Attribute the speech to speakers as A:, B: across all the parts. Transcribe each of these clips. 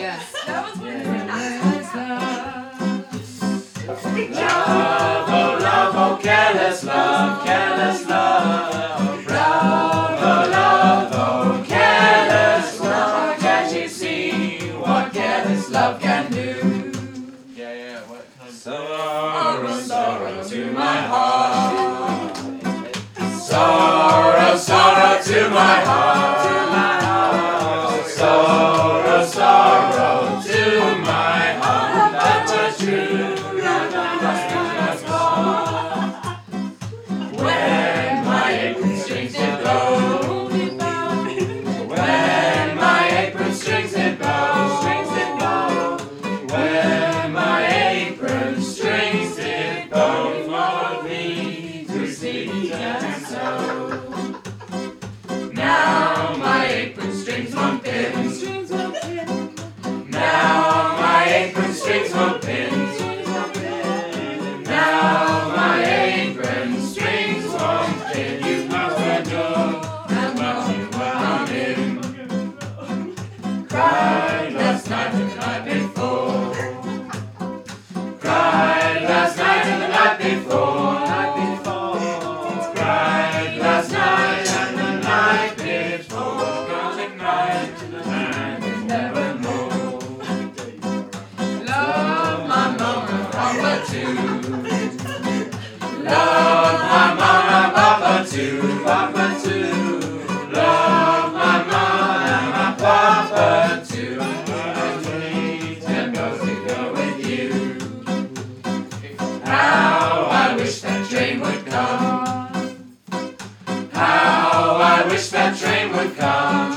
A: Yeah.
B: That was one of the
C: Love, oh love, oh careless love, careless love. Love, oh love, oh careless love. Can't you see what careless love can do?
D: Yeah, what?
C: Sorrow, sorrow to my heart. Sorrow, sorrow to my heart. Sorrow, sorrow to my heart. That was true. When my apron strings did bow, when my apron strings did bow, when my apron strings did bow, followed me to seek and sow. Now my apron strings won't pin. Now my apron strings won't pin. Now my apron strings won't pin. You must endure and what you wound in. Cried last night and the night before. Cried last night and the night before. Cried last night and the night before. Girls ignite and nevermore. Love my mama, papa too. Love my mama, papa too, papa too. Love my mama and my papa too. I'm pleased and goes to go with you. How I wish that train would come. How I wish that train would come.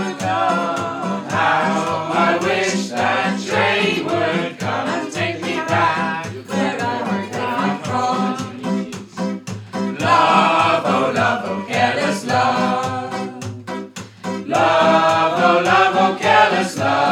C: How I wish that train would come and take me back where I came from. Love, oh love, oh careless love. Love, oh love, oh careless love.